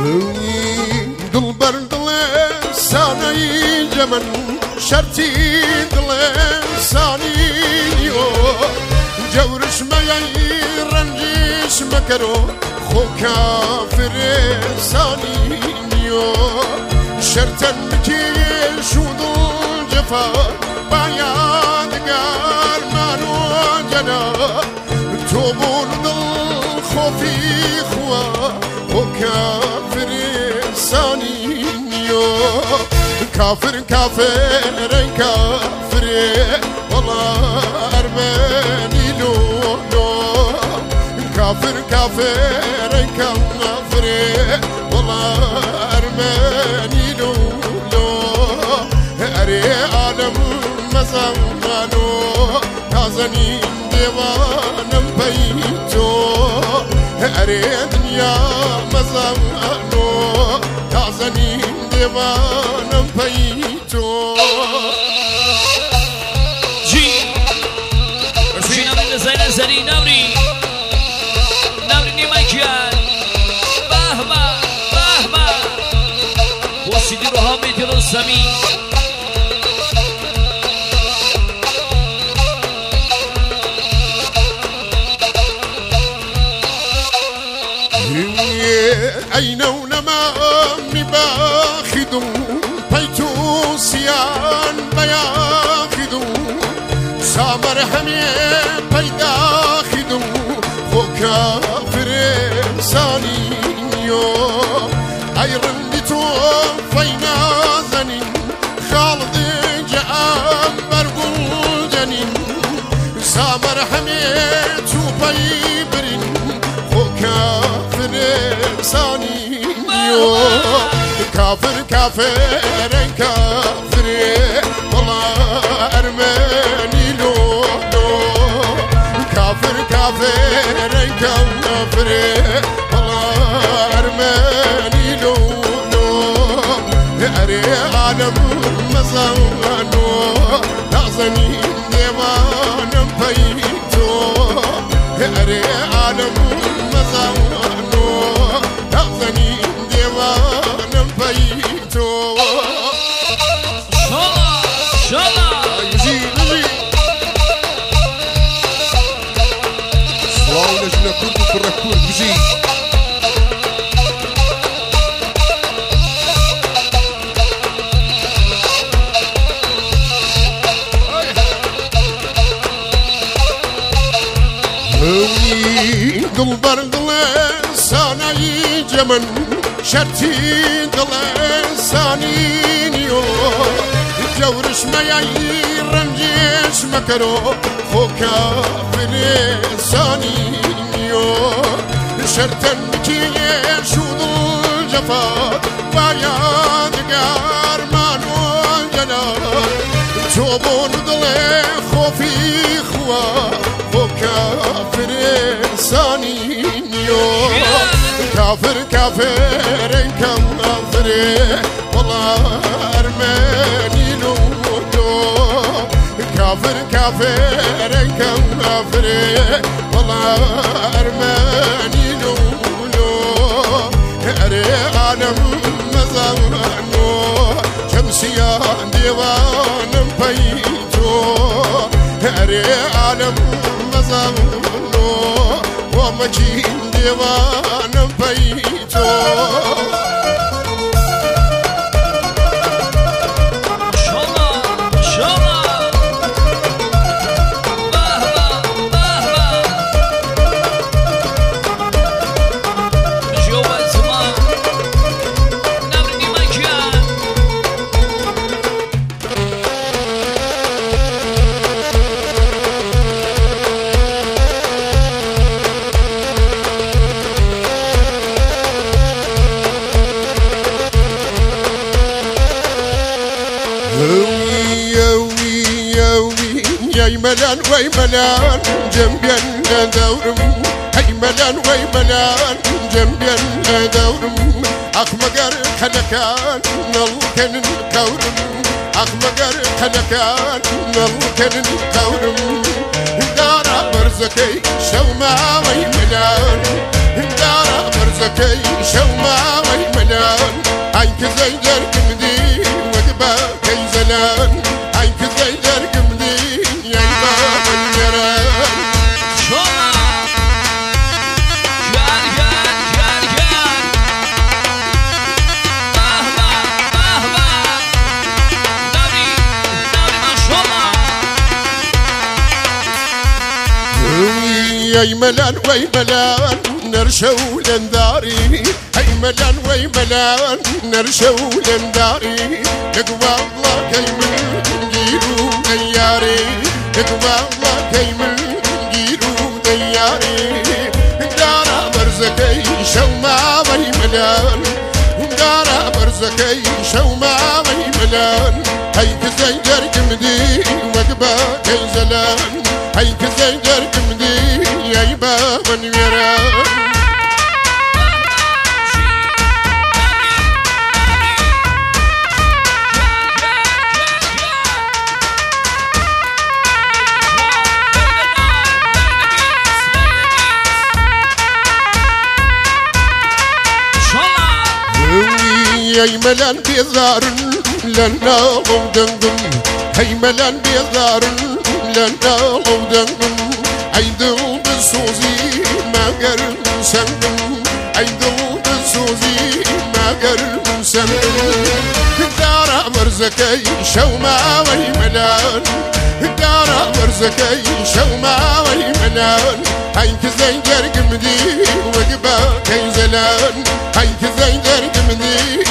دل بردل سانای جمن شرطی دل سانیو جورش میای رنجش مکرو خو کافر سانیو شرطن بکیل شودل جفا بایادگار منو جنا تو بردل خوفی خوا خو کافر سانیو كافر كافر كافر والله أرماني لو كافر كافر كافر والله أرماني لو أري عالم مزامانو تازني ديوانم بيتو أري دنيا مزامانو تازني ديوانم بيتو جي رشينا من زين زري نوري نمكيان بهما بهما وسيدي روحامي دل الزمين أين ونما باخدو بيتو سيان بياخدو سامر همي بيداخدو خو كافر سانيو أيرن لتو فينا زنين خالد جاء برقل جنين سامر همي تو بيبرين خو كافر سانيو كافر كافر كافر والله أرماني لو كافر كافر كافر والله أرماني لو أري عالم مزانو تازني ديوان بيتو أري عالم مزانو تازني ديوان بيتو شالا سواو نجنا كنتو في الركور بجي دل بردل سانای جمن شرطی دل سانینیو جورش میای رنجش مکرو خو کافر سانینیو شرطن بکی شودل جفا بایادگار منو جنا تو بردل خوفی خوا خو كافر سانينيو كافر كافر كافر والله أرماني لو كافر كافر كافر والله أرماني لو أري عالم مزامنو شمسيا ديوان بيتو أري عالم مزامنو ومجين ديوان بيتو يا ملان وي ملان جنبين دورم هي ملان وي ملان جنبين دورم اخ مقر خلكان نلكن كورم اخ مقر خلكان نلكن كورم دار برزكي شوما وي ملان دار برزكي شوما ويملان هيك زي دركمدي وقبا كي زلان هيك زي دركمدي يا والجران يا ملان ويملان نرشو لنداري هاي ملان ويملان نرشو لنداري تقوى الله كيمن جيرو دياري تقوى الله كيمن جيرو دياري دارا برزكي شوما ويملان دارا برزكي شوما ويملان هيك زي دركمدي وقبا كي زلان هيك زي دركمدي يا يبا من يران هاي ملان بيزار لنا غودنكم هاي ملان بيزار لنا غودنكم عيدو بسوزي ما قرن سنكم عيدو بسوزي ما قرن سنكم دارا برزكي شوما ويملان دارا برزكي شوما ويملان هيك زي دركمدي وقبا كي زلان هيك زي دركمدي